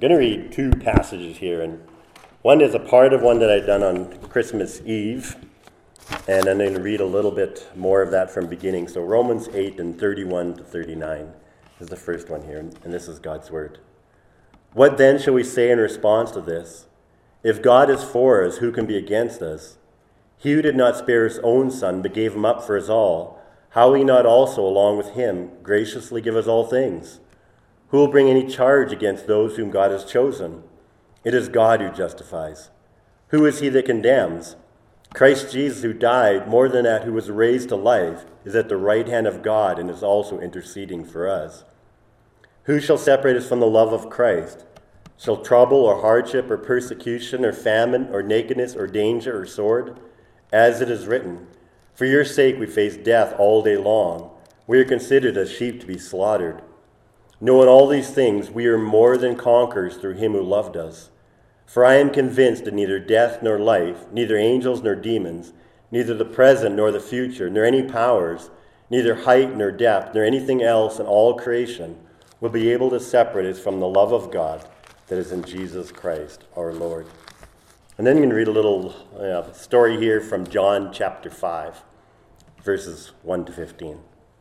I'm going to read two passages here, and one is a part of one that I'd done on Christmas Eve, and I'm going to read a little bit more of that from beginning. So Romans 8 and 31 to 39 is the first one here, and this is God's word. What then shall we say in response to this? If God is for us, who can be against us? He who did not spare his own son, but gave him up for us all, how will he not also, along with him, graciously give us all things? Who will bring any charge against those whom God has chosen? It is God who justifies. Who is he that condemns? Christ Jesus, who died, more than that, who was raised to life, is at the right hand of God and is also interceding for us. Who shall separate us from the love of Christ? Shall trouble or hardship or persecution or famine or nakedness or danger or sword? As it is written, for your sake we face death all day long. We are considered as sheep to be slaughtered. Knowing all these things, we are more than conquerors through him who loved us. For I am convinced that neither death nor life, neither angels nor demons, neither the present nor the future, nor any powers, neither height nor depth, nor anything else in all creation will be able to separate us from the love of God that is in Jesus Christ our Lord. And then you can read a little story here from John chapter 5, verses 1 to 15.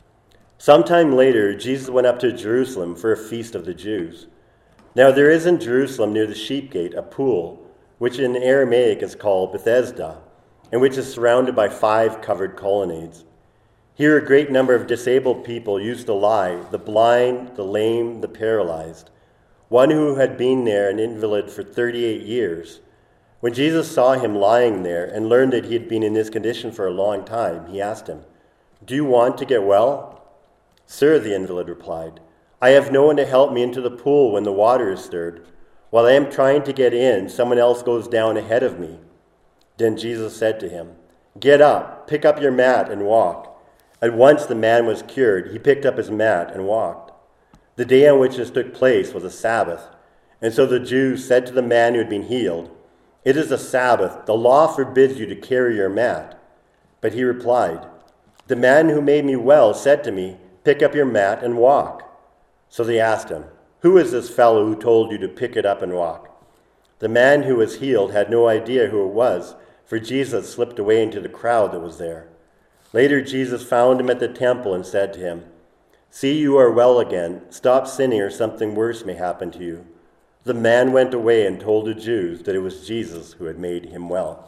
Sometime later, Jesus went up to Jerusalem for a feast of the Jews. Now there is in Jerusalem near the sheep gate a pool, which in Aramaic is called Bethesda, and which is surrounded by 5 covered colonnades. Here a great number of disabled people used to lie, the blind, the lame, the paralyzed. One who had been there, an invalid for 38 years. When Jesus saw him lying there and learned that he had been in this condition for a long time, he asked him, "Do you want to get well?" "Sir," the invalid replied, "I have no one to help me into the pool when the water is stirred. While I am trying to get in, someone else goes down ahead of me." Then Jesus said to him, "Get up, pick up your mat and walk." At once the man was cured. He picked up his mat and walked. The day on which this took place was a Sabbath. And so the Jews said to the man who had been healed, "It is a Sabbath. The law forbids you to carry your mat." But he replied, "The man who made me well said to me, 'Pick up your mat and walk.'" So they asked him, "Who is this fellow who told you to pick it up and walk?" The man who was healed had no idea who it was, for Jesus slipped away into the crowd that was there. Later Jesus found him at the temple and said to him, "See, you are well again. Stop sinning or something worse may happen to you." The man went away and told the Jews that it was Jesus who had made him well.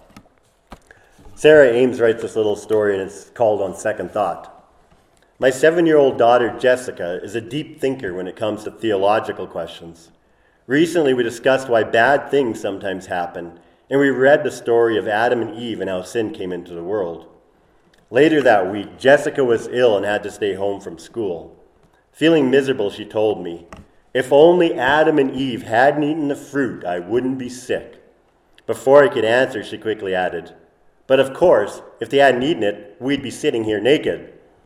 Sarah Ames writes this little story, and it's called On Second Thought. My 7-year-old daughter, Jessica, is a deep thinker when it comes to theological questions. Recently, we discussed why bad things sometimes happen, and we read the story of Adam and Eve and how sin came into the world. Later that week, Jessica was ill and had to stay home from school. Feeling miserable, she told me, "If only Adam and Eve hadn't eaten the fruit, I wouldn't be sick." Before I could answer, she quickly added, "But of course, if they hadn't eaten it, we'd be sitting here naked."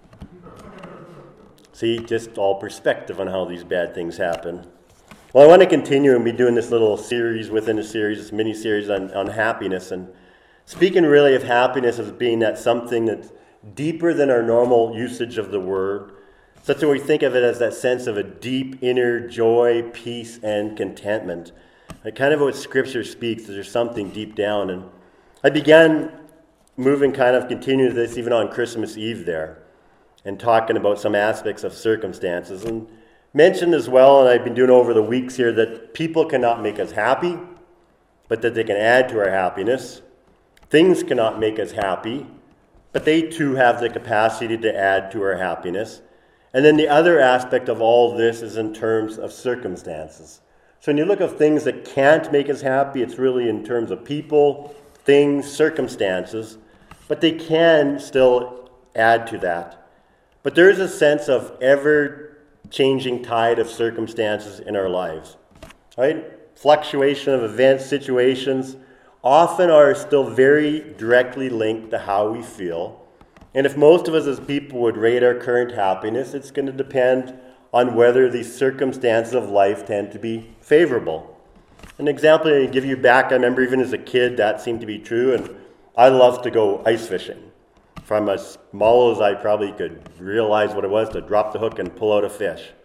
See, just all perspective on how these bad things happen. Well, I want to continue and be doing this little series within a series, this mini-series on happiness. And speaking really of happiness as being that something that's deeper than our normal usage of the word, such that we think of it as that sense of a deep inner joy, peace, and contentment. Kind of what Scripture speaks, there's something deep down. And I began continuing this even on Christmas Eve there, and talking about some aspects of circumstances. And mentioned as well, and I've been doing over the weeks here, that people cannot make us happy, but that they can add to our happiness. Things cannot make us happy, but they too have the capacity to add to our happiness. And then the other aspect of all this is in terms of circumstances. So when you look at things that can't make us happy, it's really in terms of people, things, circumstances, but they can still add to that. But there is a sense of ever-changing tide of circumstances in our lives, right? Fluctuation of events, situations, often are still very directly linked to how we feel. And if most of us as people would rate our current happiness, it's going to depend on whether these circumstances of life tend to be favorable. An example I give you back, I remember even as a kid that seemed to be true, and I loved to go ice fishing. From as small as I probably could realize what it was to drop the hook and pull out a fish.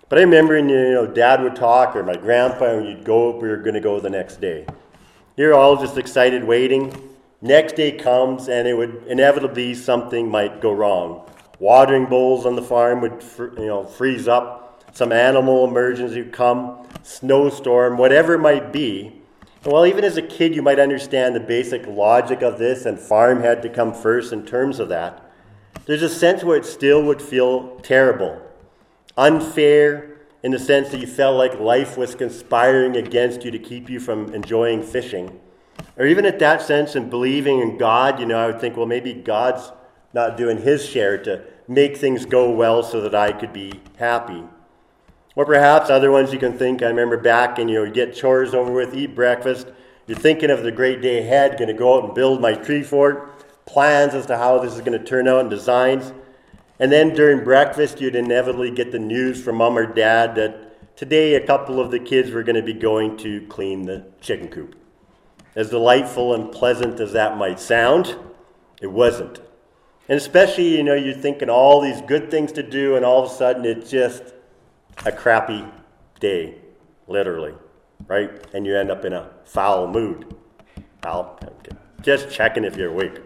But I remember, Dad would talk, or my grandpa, and we were going to go the next day. You're all just excited, waiting. Next day comes, and it would inevitably something might go wrong. Watering bowls on the farm would, freeze up. Some animal emergency would come, snowstorm, whatever it might be. And while even as a kid you might understand the basic logic of this, and farm had to come first in terms of that, there's a sense where it still would feel terrible. Unfair in the sense that you felt like life was conspiring against you to keep you from enjoying fishing. Or even at that sense in believing in God, I would think, well, maybe God's not doing his share to make things go well so that I could be happy. Or perhaps other ones you can think, I remember back and you get chores over with, eat breakfast, you're thinking of the great day ahead, going to go out and build my tree fort, plans as to how this is going to turn out and designs. And then during breakfast, you'd inevitably get the news from mom or dad that today a couple of the kids were going to be going to clean the chicken coop. As delightful and pleasant as that might sound, it wasn't. And especially, you're thinking all these good things to do, and all of a sudden it's just a crappy day, literally, right? And you end up in a foul mood. Just checking if you're awake.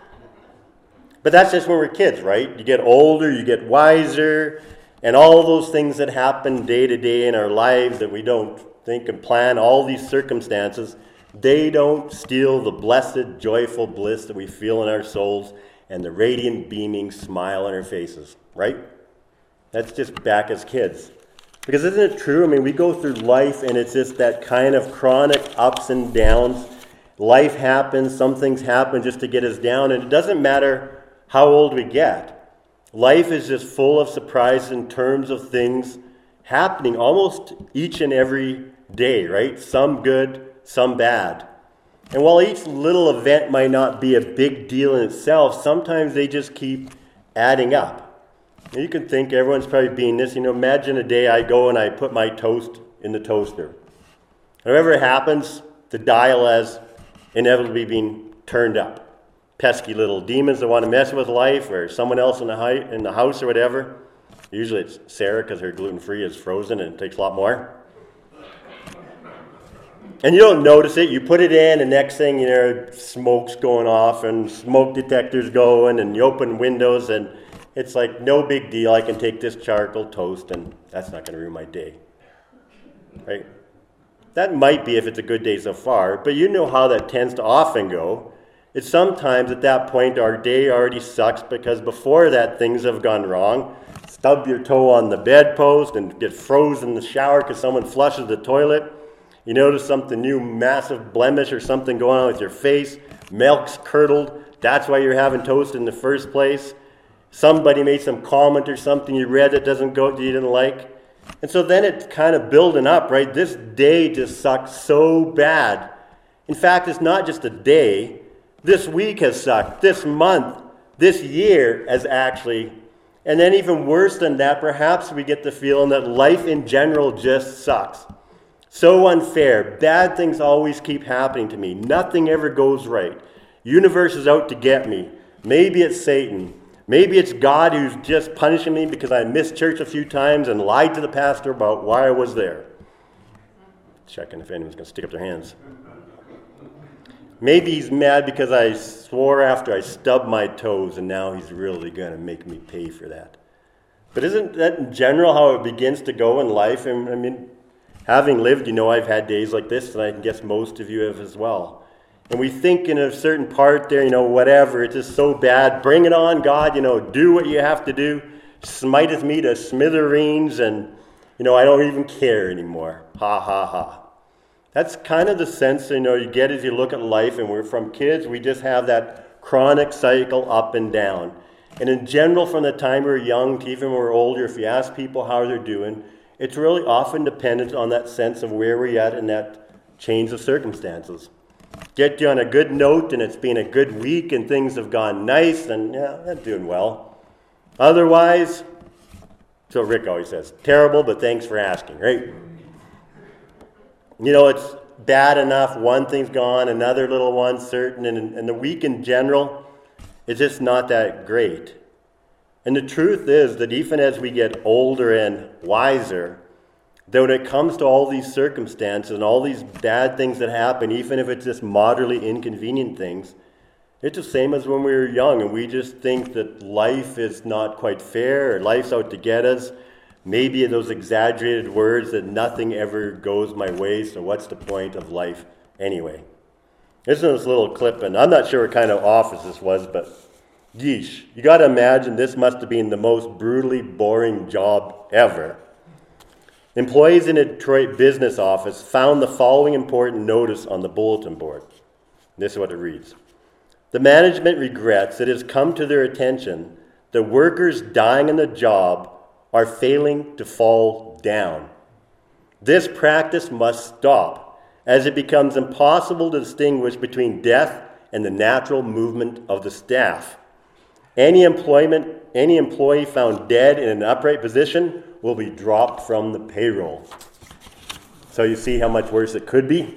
But that's just when we're kids, right? You get older, you get wiser, and all those things that happen day to day in our lives that we don't think and plan, all these circumstances, they don't steal the blessed, joyful bliss that we feel in our souls and the radiant, beaming smile on our faces, right? That's just back as kids. Because isn't it true? We go through life and it's just that kind of chronic ups and downs. Life happens, some things happen just to get us down, and it doesn't matter how old we get. Life is just full of surprises in terms of things happening almost each and every day, right? Some good, some bad. And while each little event might not be a big deal in itself, sometimes they just keep adding up. And you can think everyone's probably being this. Imagine a day I go and I put my toast in the toaster. Whatever happens, the dial has inevitably been turned up. Pesky little demons that want to mess with life, or someone else in the house or whatever. Usually it's Sarah because her gluten-free is frozen and it takes a lot more. And you don't notice it. You put it in, and next thing smoke's going off and smoke detectors going, and you open windows, and it's like no big deal. I can take this charcoal toast, and that's not going to ruin my day. Right? That might be if it's a good day so far, but you know how that tends to often go. It's sometimes at that point our day already sucks because before that things have gone wrong. Stub your toe on the bedpost and get frozen in the shower because someone flushes the toilet. You notice something new, massive blemish or something going on with your face. Milk's curdled. That's why you're having toast in the first place. Somebody made some comment or something you read that doesn't go you didn't like. And so then it's kind of building up, right? This day just sucks so bad. In fact, it's not just a day. This week has sucked. This month, this year has actually. And then even worse than that, perhaps we get the feeling that life in general just sucks. So unfair. Bad things always keep happening to me. Nothing ever goes right. Universe is out to get me. Maybe it's Satan. Maybe it's God who's just punishing me because I missed church a few times and lied to the pastor about why I was there. Checking if anyone's going to stick up their hands. Maybe he's mad because I swore after I stubbed my toes and now he's really going to make me pay for that. But isn't that in general how it begins to go in life? And having lived, I've had days like this, and I guess most of you have as well. And we think in a certain part there, whatever, it's just so bad. Bring it on, God, do what you have to do. Smiteth me to smithereens, and, I don't even care anymore. Ha, ha, ha. That's kind of the sense, you get as you look at life, and we're from kids, we just have that chronic cycle up and down. And in general, from the time we're young to even when we're older, if you ask people how they're doing, it's really often dependent on that sense of where we're at in that change of circumstances. Get you on a good note, and it's been a good week, and things have gone nice, and I'm doing well. Otherwise, so Rick always says, terrible, but thanks for asking, right? It's bad enough, one thing's gone, another little one certain, and the week in general is just not that great. And the truth is that even as we get older and wiser, that when it comes to all these circumstances and all these bad things that happen, even if it's just moderately inconvenient things, it's the same as when we were young and we just think that life is not quite fair or life's out to get us. Maybe those exaggerated words that nothing ever goes my way, so what's the point of life anyway? This is this little clip, and I'm not sure what kind of office this was, but yeesh, you got to imagine this must have been the most brutally boring job ever. Employees in a Detroit business office found the following important notice on the bulletin board. This is what it reads. The management regrets it has come to their attention that workers dying on the job are failing to fall down. This practice must stop, as it becomes impossible to distinguish between death and the natural movement of the staff. Any employee found dead in an upright position will be dropped from the payroll. So you see how much worse it could be?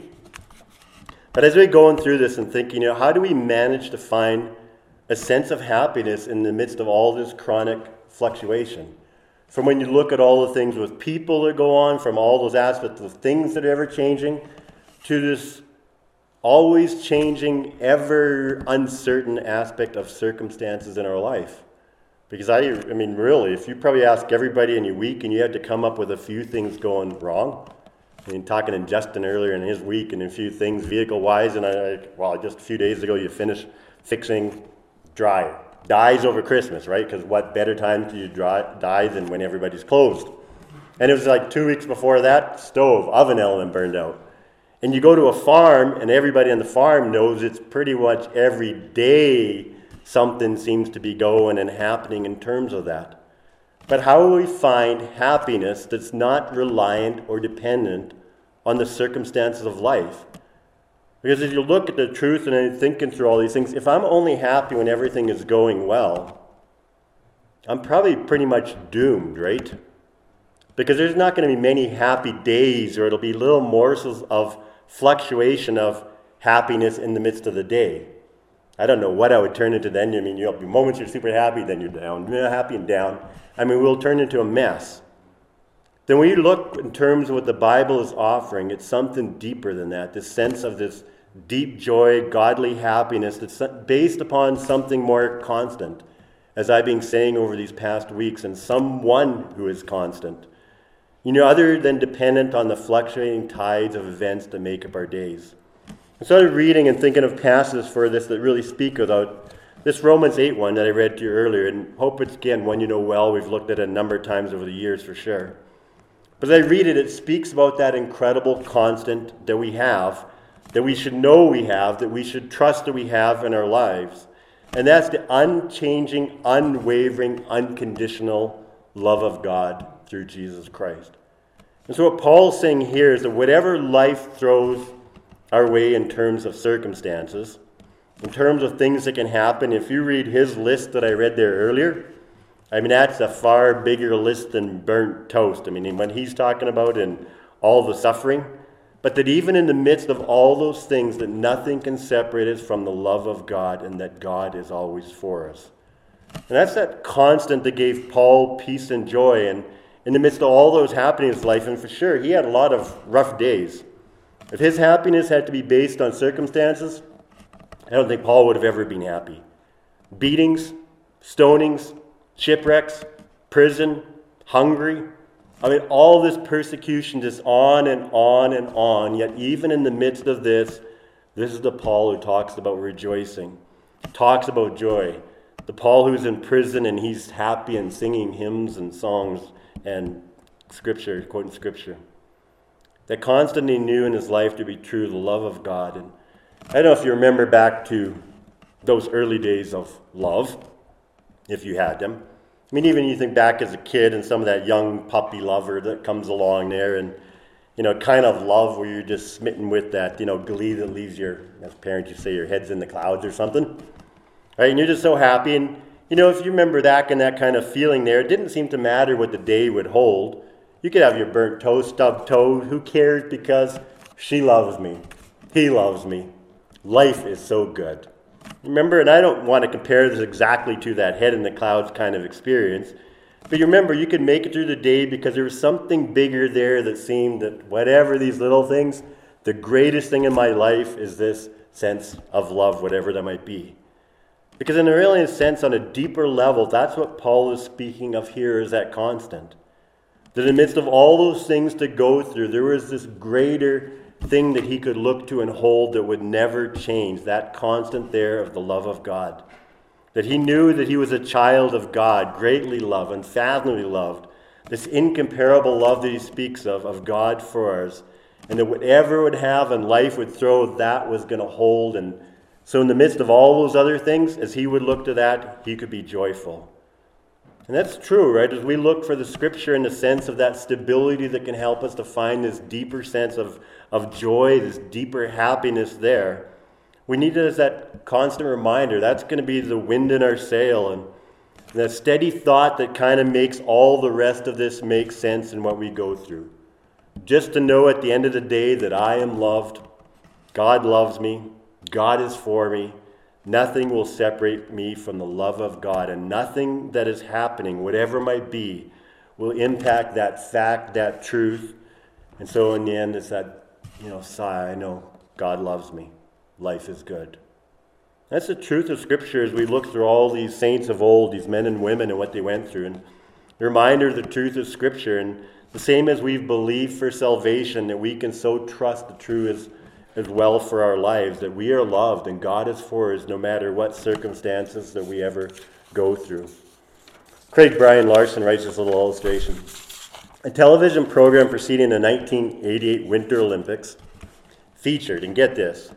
But as we're going through this and thinking, how do we manage to find a sense of happiness in the midst of all this chronic fluctuation? From when you look at all the things with people that go on, from all those aspects of things that are ever changing, to this always changing, ever uncertain aspect of circumstances in our life. Because I mean, really, if you probably ask everybody in your week and you had to come up with a few things going wrong, I mean, talking to Justin earlier in his week and a few things vehicle-wise, and just a few days ago you finished fixing dryer. Dies over Christmas, right? Because what better time do you die than when everybody's closed? And it was like 2 weeks before that, stove, oven element burned out. And you go to a farm, and everybody on the farm knows it's pretty much every day something seems to be going and happening in terms of that. But how will we find happiness that's not reliant or dependent on the circumstances of life? Because if you look at the truth and then thinking through all these things, if I'm only happy when everything is going well, I'm probably pretty much doomed, right? Because there's not going to be many happy days, or it'll be little morsels of fluctuation of happiness in the midst of the day. I don't know what I would turn into then. I mean, you'll be moments you're super happy, then you're down, happy and down. I mean, we'll turn into a mess. Then when you look in terms of what the Bible is offering, it's something deeper than that. This sense of this deep joy, godly happiness that's based upon something more constant, as I've been saying over these past weeks, and someone who is constant. Other than dependent on the fluctuating tides of events that make up our days. I started reading and thinking of passages for this that really speak about this Romans 8 one that I read to you earlier, and hope it's, again, one you know well. We've looked at it a number of times over the years for sure. But as I read it, it speaks about that incredible constant that we have, that we should know we have, that we should trust that we have in our lives. And that's the unchanging, unwavering, unconditional love of God through Jesus Christ. And so what Paul's saying here is that whatever life throws our way in terms of circumstances, in terms of things that can happen, if you read his list that I read there earlier, I mean, that's a far bigger list than burnt toast. I mean, when he's talking about and all the suffering, but that even in the midst of all those things, that nothing can separate us from the love of God, and that God is always for us. And that's that constant that gave Paul peace and joy, and in the midst of all those happenings in life, and for sure, he had a lot of rough days. If his happiness had to be based on circumstances, I don't think Paul would have ever been happy. Beatings, stonings, shipwrecks, prison, hungry. I mean, all this persecution just on and on and on. Yet even in the midst of this is the Paul who talks about rejoicing, talks about joy. The Paul who's in prison and he's happy and singing hymns and songs and scripture, quoting scripture. That constantly knew in his life to be true, the love of God. And I don't know if you remember back to those early days of love, if you had them. I mean, even you think back as a kid and some of that young puppy lover that comes along there, and, kind of love where you're just smitten with that, glee that leaves your, as parents you say, your head's in the clouds or something. Right? And you're just so happy. And, if you remember that and that kind of feeling there, it didn't seem to matter what the day would hold. You could have your burnt toast, stubbed toe, who cares, because she loves me. He loves me. Life is so good. Remember, and I don't want to compare this exactly to that head in the clouds kind of experience, But you remember, you could make it through the day because there was something bigger there that seemed that whatever these little things, the greatest thing in my life is this sense of love, whatever that might be. Because in a really sense, on a deeper level, that's what Paul is speaking of here is that constant. That in the midst of all those things to go through, there was this greater thing that he could look to and hold that would never change, that constant there of the love of God. That he knew that he was a child of God, greatly loved, unfathomably loved, this incomparable love that he speaks of God for us, and that whatever would have and life would throw, that was going to hold. And so in the midst of all those other things, as he would look to that, he could be joyful. And that's true, right? As we look for the Scripture in the sense of that stability that can help us to find this deeper sense of joy, this deeper happiness there, we need it as that constant reminder. That's going to be the wind in our sail and that steady thought that kind of makes all the rest of this make sense in what we go through. Just to know at the end of the day that I am loved, God loves me, God is for me, nothing will separate me from the love of God, and nothing that is happening, whatever it might be, will impact that fact, that truth. And so in the end, it's that, sigh, I know God loves me. Life is good. That's the truth of Scripture as we look through all these saints of old, these men and women and what they went through. And the reminder of the truth of Scripture, and the same as we've believed for salvation, that we can so trust the truth as well for our lives, that we are loved and God is for us no matter what circumstances that we ever go through. Craig Brian Larson writes this little illustration. A television program preceding the 1988 Winter Olympics featured, and get this,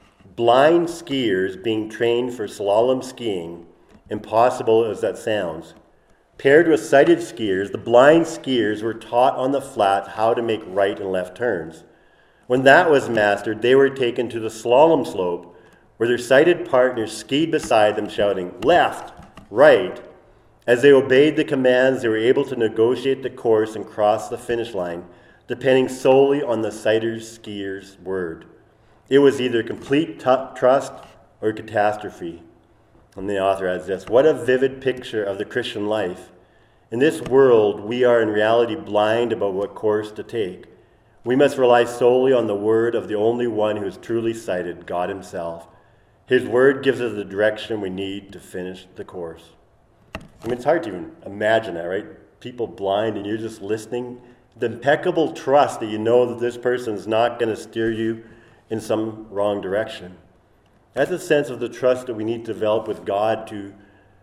blind skiers being trained for slalom skiing, impossible as that sounds. Paired with sighted skiers, the blind skiers were taught on the flat how to make right and left turns. When that was mastered, they were taken to the slalom slope, where their sighted partners skied beside them, shouting, left, right. As they obeyed the commands, they were able to negotiate the course and cross the finish line, depending solely on the sighted skier's word. It was either complete trust or catastrophe. And the author adds this, what a vivid picture of the Christian life. In this world, we are in reality blind about what course to take. We must rely solely on the word of the only one who is truly sighted, God himself. His word gives us the direction we need to finish the course. I mean, it's hard to even imagine that, right? People blind and you're just listening. The impeccable trust that you know that this person is not going to steer you in some wrong direction. That's a sense of the trust that we need to develop with God to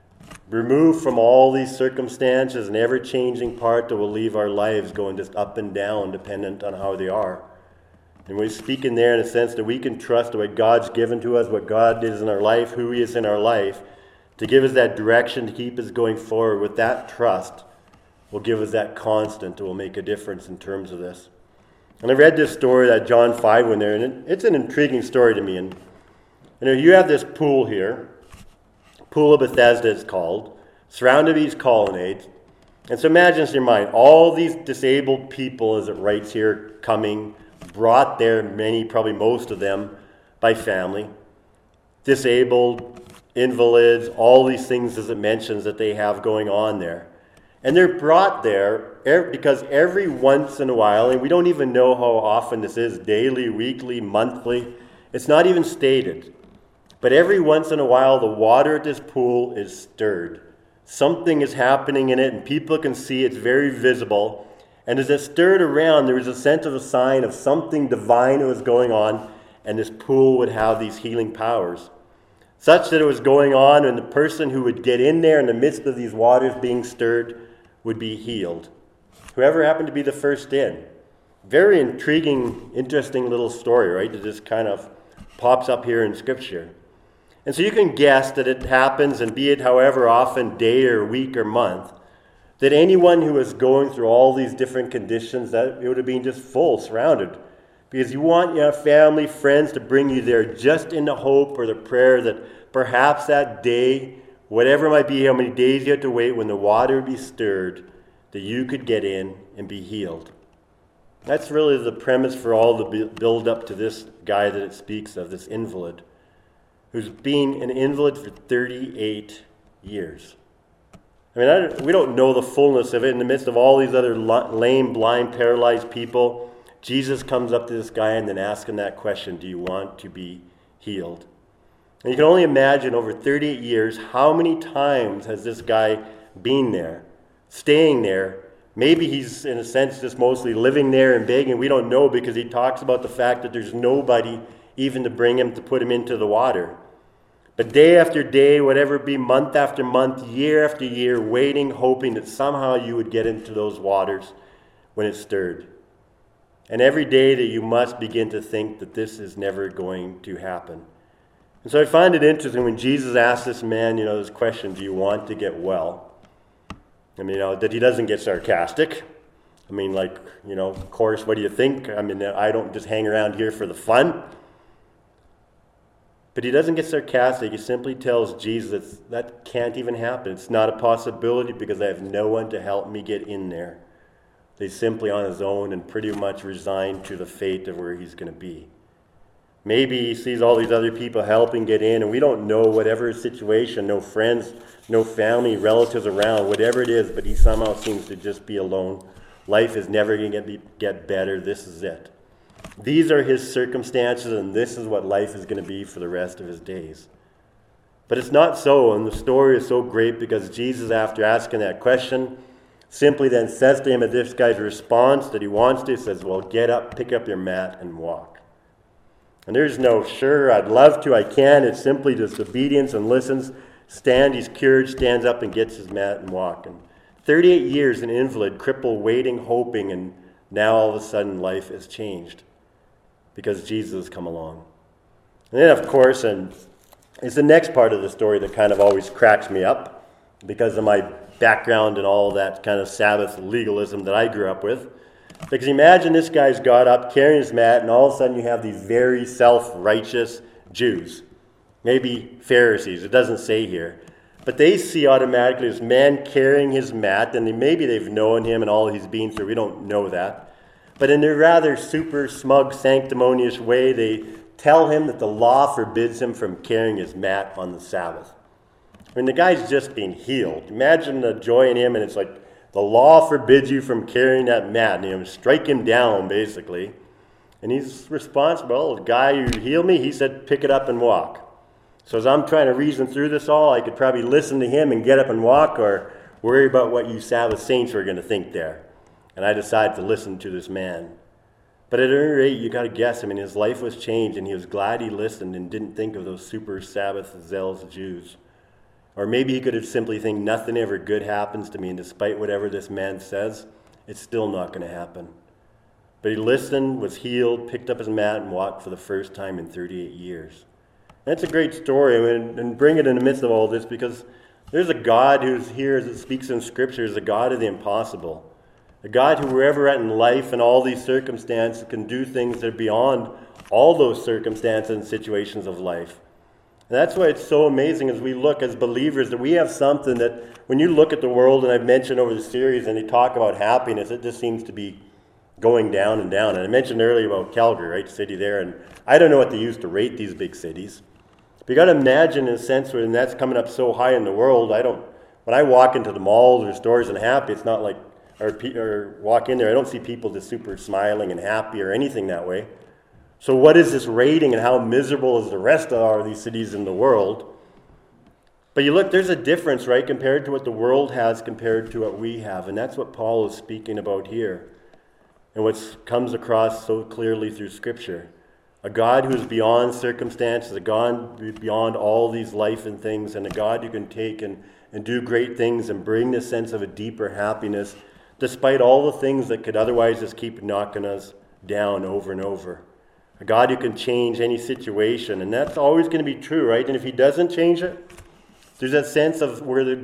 remove from all these circumstances an ever-changing part that will leave our lives going just up and down dependent on how they are. And we're speaking there in a sense that we can trust what God's given to us, what God is in our life, who he is in our life, to give us that direction to keep us going forward. With that trust will give us that constant that will make a difference in terms of this. And I read this story, that John 5 one there, and it's an intriguing story to me. And you have this pool here, Pool of Bethesda it's called, surrounded by these colonnades. And so imagine in your mind, all these disabled people, as it writes here, coming, brought there, many, probably most of them, by family. Disabled, invalids, all these things as it mentions that they have going on there. And they're brought there because every once in a while, and we don't even know how often this is, daily, weekly, monthly, it's not even stated. But every once in a while, the water at this pool is stirred. Something is happening in it, and people can see it's very visible. And as it stirred around, there was a sense of a sign of something divine that was going on, and this pool would have these healing powers. Such that it was going on, and the person who would get in there in the midst of these waters being stirred would be healed. Whoever happened to be the first in. Very intriguing, interesting little story, right? That just kind of pops up here in Scripture. And so you can guess that it happens, and be it however often, day or week or month, that anyone who is going through all these different conditions, that it would have been just full, surrounded. Because you want your family, friends to bring you there just in the hope or the prayer that perhaps that day, whatever it might be, how many days you have to wait when the water would be stirred, that you could get in and be healed. That's really the premise for all the build up to this guy that it speaks of, this invalid, who's been an invalid for 38 years. I mean, we don't know the fullness of it. In the midst of all these other lame, blind, paralyzed people, Jesus comes up to this guy and then asks him that question, do you want to be healed? And you can only imagine over 38 years, how many times has this guy been there, staying there? Maybe he's, in a sense, just mostly living there and begging. We don't know, because he talks about the fact that there's nobody even to bring him, to put him into the water. But day after day, whatever it be, month after month, year after year, waiting, hoping that somehow you would get into those waters when it stirred. And every day that you must begin to think that this is never going to happen. And so I find it interesting when Jesus asked this man, this question, do you want to get well? I mean, that he doesn't get sarcastic. I mean, of course, what do you think? I mean, I don't just hang around here for the fun. But he doesn't get sarcastic. He simply tells Jesus that can't even happen. It's not a possibility because I have no one to help me get in there. He's simply on his own and pretty much resigned to the fate of where he's going to be. Maybe he sees all these other people helping get in, and we don't know whatever his situation, no friends, no family, relatives around, whatever it is, but he somehow seems to just be alone. Life is never going to get better. This is it. These are his circumstances, and this is what life is going to be for the rest of his days. But it's not so, and the story is so great because Jesus, after asking that question, simply then says to him at this guy's response that he wants to, says, well, get up, pick up your mat, and walk. And there's no, sure, I'd love to, I can. It's simply just obedience and listens. He's cured, stands up and gets his mat and walk. And 38 years an invalid, crippled, waiting, hoping, and now all of a sudden life has changed because Jesus has come along. And then, of course, and it's the next part of the story that kind of always cracks me up because of my background and all that kind of Sabbath legalism that I grew up with. Because imagine this guy's got up carrying his mat, and all of a sudden you have these very self-righteous Jews, maybe Pharisees, it doesn't say here, but they see automatically this man carrying his mat, and maybe they've known him and all he's been through, we don't know that. But in their rather super smug, sanctimonious way, they tell him that the law forbids him from carrying his mat on the Sabbath. I mean, the guy's just being healed. Imagine the joy in him, and it's like, the law forbids you from carrying that mat. And strike him down, basically. And he's responsible. The guy who healed me, he said, pick it up and walk. So as I'm trying to reason through this all, I could probably listen to him and get up and walk, or worry about what you Sabbath saints are going to think there. And I decided to listen to this man. But at any rate, you got to guess. I mean, his life was changed, and he was glad he listened and didn't think of those super Sabbath zealous Jews. Or maybe he could have simply think, nothing ever good happens to me, and despite whatever this man says, it's still not going to happen. But he listened, was healed, picked up his mat, and walked for the first time in 38 years. And it's a great story, and bring it in the midst of all this, because there's a God who's here, as it speaks in Scripture, is a God of the impossible. A God who, wherever at in life and all these circumstances, can do things that are beyond all those circumstances and situations of life. And that's why it's so amazing as we look as believers that we have something that when you look at the world, and I've mentioned over the series, and they talk about happiness, it just seems to be going down and down. And I mentioned earlier about Calgary, right, city there, and I don't know what they use to rate these big cities. But you got to imagine in a sense when that's coming up so high in the world, when I walk into the malls or stores and happy, it's not like, or walk in there, I don't see people just super smiling and happy or anything that way. So what is this rating, and how miserable is the rest of all these cities in the world? But you look, there's a difference, right, compared to what the world has compared to what we have. And that's what Paul is speaking about here. And what comes across so clearly through Scripture. A God who is beyond circumstances, a God beyond all these life and things, and a God who can take and do great things and bring this sense of a deeper happiness, despite all the things that could otherwise just keep knocking us down over and over. A God who can change any situation, and that's always going to be true, right? And if he doesn't change it, there's that sense of where the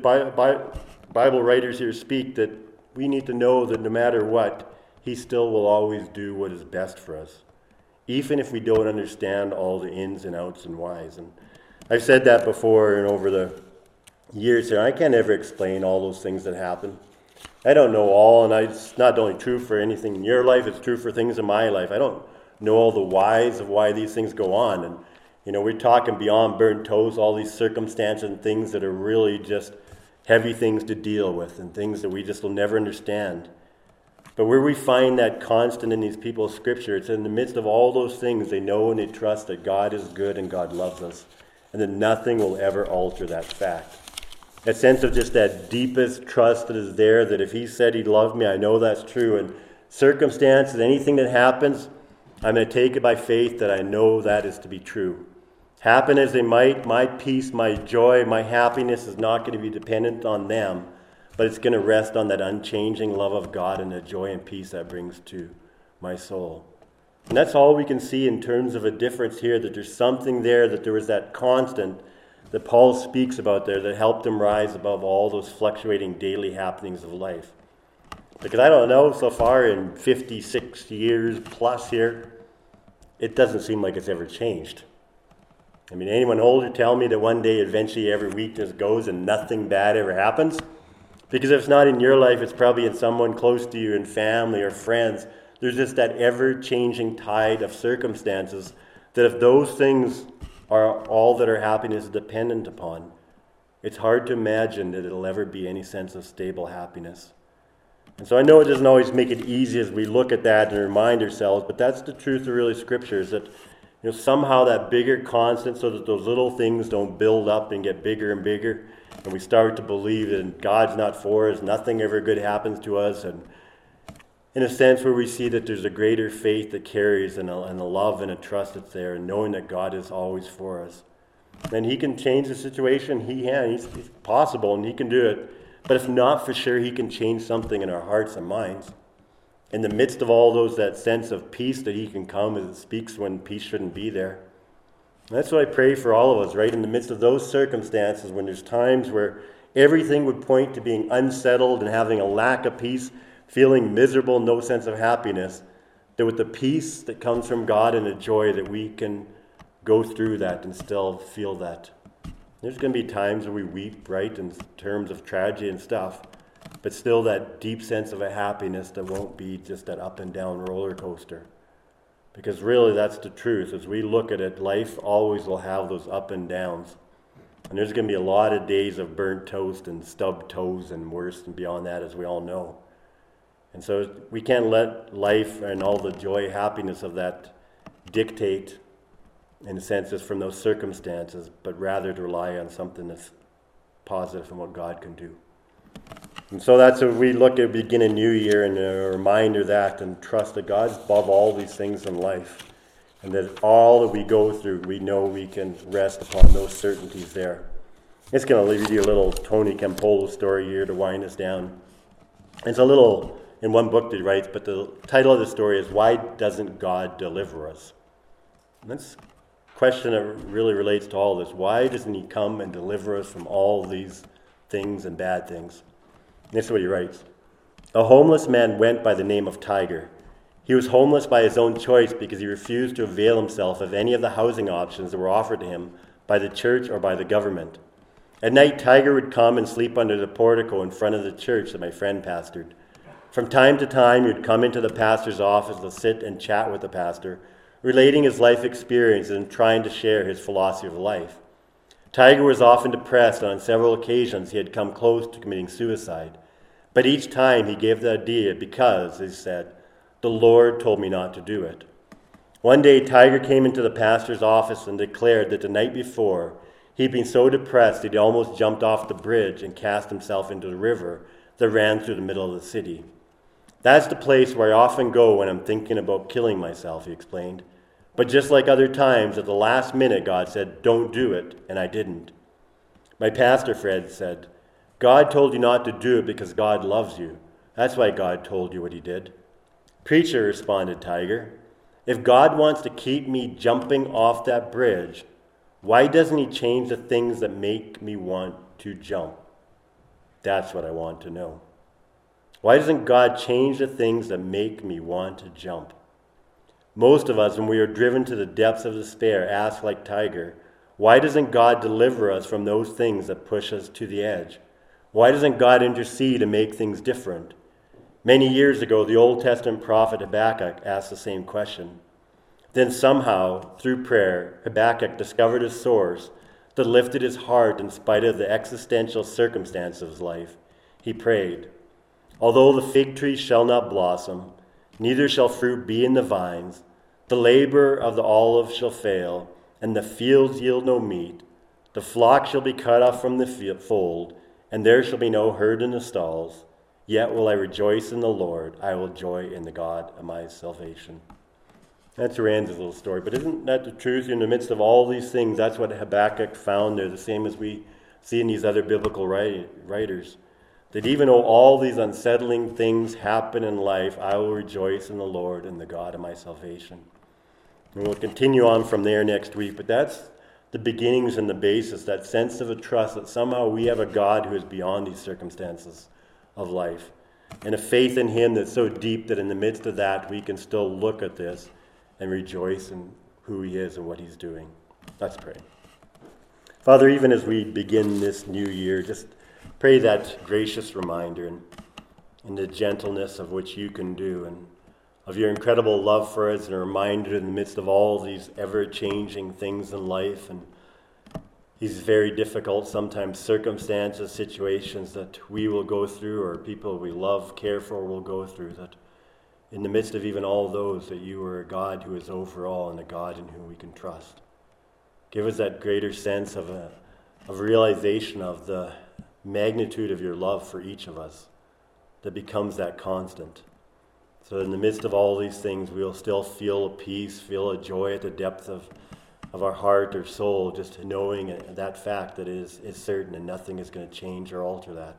Bible writers here speak that we need to know that no matter what, he still will always do what is best for us, even if we don't understand all the ins and outs and whys. And I've said that before and over the years here. I can't ever explain all those things that happen. I don't know all, and it's not only true for anything in your life, it's true for things in my life. I don't know all the whys of why these things go on. And, we're talking beyond burnt toast, all these circumstances and things that are really just, heavy things to deal with and things that we just will never understand. But where we find that constant in these people's scripture, it's in the midst of all those things, they know and they trust that God is good and God loves us, and that nothing will ever alter that fact. That sense of just that deepest trust that is there, that if he said he loved me, I know that's true. And circumstances, anything that happens, I'm going to take it by faith that I know that is to be true. Happen as they might, my peace, my joy, my happiness is not going to be dependent on them, but it's going to rest on that unchanging love of God and the joy and peace that brings to my soul. And that's all we can see in terms of a difference here, that there's something there, that there was that constant that Paul speaks about there that helped him rise above all those fluctuating daily happenings of life. Because I don't know, so far in 56 years plus here, it doesn't seem like it's ever changed. I mean, anyone older tell me that one day eventually every week just goes and nothing bad ever happens? Because if it's not in your life, it's probably in someone close to you, in family or friends. There's just that ever-changing tide of circumstances that if those things are all that our happiness is dependent upon, it's hard to imagine that it'll ever be any sense of stable happiness. And so I know it doesn't always make it easy as we look at that and remind ourselves, but that's the truth of really Scripture, is that somehow that bigger constant, so that those little things don't build up and get bigger and bigger, and we start to believe that God's not for us, nothing ever good happens to us, and in a sense where we see that there's a greater faith that carries and a love and a trust that's there, and knowing that God is always for us. And he can change the situation. He's possible, and he can do it. But if not, for sure, he can change something in our hearts and minds. In the midst of all those, that sense of peace that he can come as it speaks when peace shouldn't be there. And that's what I pray for all of us, right? In the midst of those circumstances, when there's times where everything would point to being unsettled and having a lack of peace, feeling miserable, no sense of happiness, that with the peace that comes from God and the joy that we can go through that and still feel that. There's going to be times where we weep, right, in terms of tragedy and stuff, but still that deep sense of a happiness that won't be just that up and down roller coaster. Because really that's the truth. As we look at it, life always will have those up and downs. And there's going to be a lot of days of burnt toast and stubbed toes and worse and beyond that, as we all know. And so we can't let life and all the joy, happiness of that dictate, in a sense, is from those circumstances, but rather to rely on something that's positive and what God can do. And so that's what we look at, begin a new year, and a reminder that, and trust that God's above all these things in life, and that all that we go through, we know we can rest upon those certainties there. It's going to leave you a little Tony Campolo story here to wind us down. It's a little in one book that he writes, but the title of the story is, Why Doesn't God Deliver Us? And that's a question that really relates to all this. Why doesn't he come and deliver us from all these things and bad things? And this is what he writes. A homeless man went by the name of Tiger. He was homeless by his own choice because he refused to avail himself of any of the housing options that were offered to him by the church or by the government. At night, Tiger would come and sleep under the portico in front of the church that my friend pastored. From time to time, he would come into the pastor's office to sit and chat with the pastor, relating his life experiences and trying to share his philosophy of life. Tiger was often depressed, and on several occasions he had come close to committing suicide. But each time he gave the idea because, he said, the Lord told me not to do it. One day, Tiger came into the pastor's office and declared that the night before, he'd been so depressed he'd almost jumped off the bridge and cast himself into the river that ran through the middle of the city. That's the place where I often go when I'm thinking about killing myself, he explained. But just like other times, at the last minute, God said, don't do it, and I didn't. My pastor friend said, God told you not to do it because God loves you. That's why God told you what he did. Preacher, responded Tiger, if God wants to keep me jumping off that bridge, why doesn't he change the things that make me want to jump? That's what I want to know. Why doesn't God change the things that make me want to jump? Most of us, when we are driven to the depths of despair, ask like Tiger, why doesn't God deliver us from those things that push us to the edge? Why doesn't God intercede and make things different? Many years ago, the Old Testament prophet Habakkuk asked the same question. Then somehow, through prayer, Habakkuk discovered a source that lifted his heart in spite of the existential circumstances of his life. He prayed, "Although the fig tree shall not blossom, neither shall fruit be in the vines, the labor of the olive shall fail, and the fields yield no meat. The flock shall be cut off from the fold, and there shall be no herd in the stalls. Yet will I rejoice in the Lord. I will joy in the God of my salvation." That's Rand's little story. But isn't that the truth? In the midst of all these things, that's what Habakkuk found. They're the same as we see in these other biblical writers. That even though all these unsettling things happen in life, I will rejoice in the Lord and the God of my salvation. And we'll continue on from there next week. But that's the beginnings and the basis, that sense of a trust that somehow we have a God who is beyond these circumstances of life. And a faith in him that's so deep that in the midst of that, we can still look at this and rejoice in who he is and what he's doing. Let's pray. Father, even as we begin this new year, just pray that gracious reminder and the gentleness of which you can do, and of your incredible love for us, and a reminder in the midst of all these ever-changing things in life and these very difficult, sometimes circumstances, situations that we will go through, or people we love, care for will go through, that in the midst of even all those, that you are a God who is over all and a God in whom we can trust. Give us that greater sense of realization of the magnitude of your love for each of us that becomes that constant. So in the midst of all these things, we'll still feel a peace, feel a joy at the depth of our heart or soul, just knowing that fact that is certain and nothing is going to change or alter that.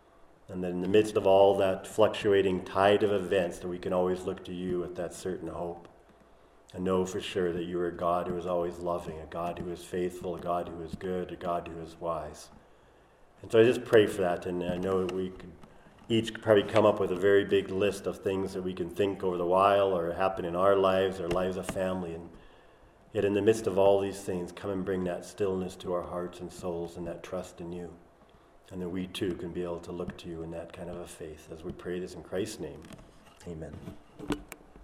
And then in the midst of all that fluctuating tide of events, that we can always look to you with that certain hope and know for sure that you are a God who is always loving, a God who is faithful, a God who is good, a God who is wise. And so I just pray for that, and I know that we could each probably come up with a very big list of things that we can think over the while or happen in our lives or lives of family. And yet in the midst of all these things, come and bring that stillness to our hearts and souls and that trust in you. And that we too can be able to look to you in that kind of a faith as we pray this in Christ's name. Amen.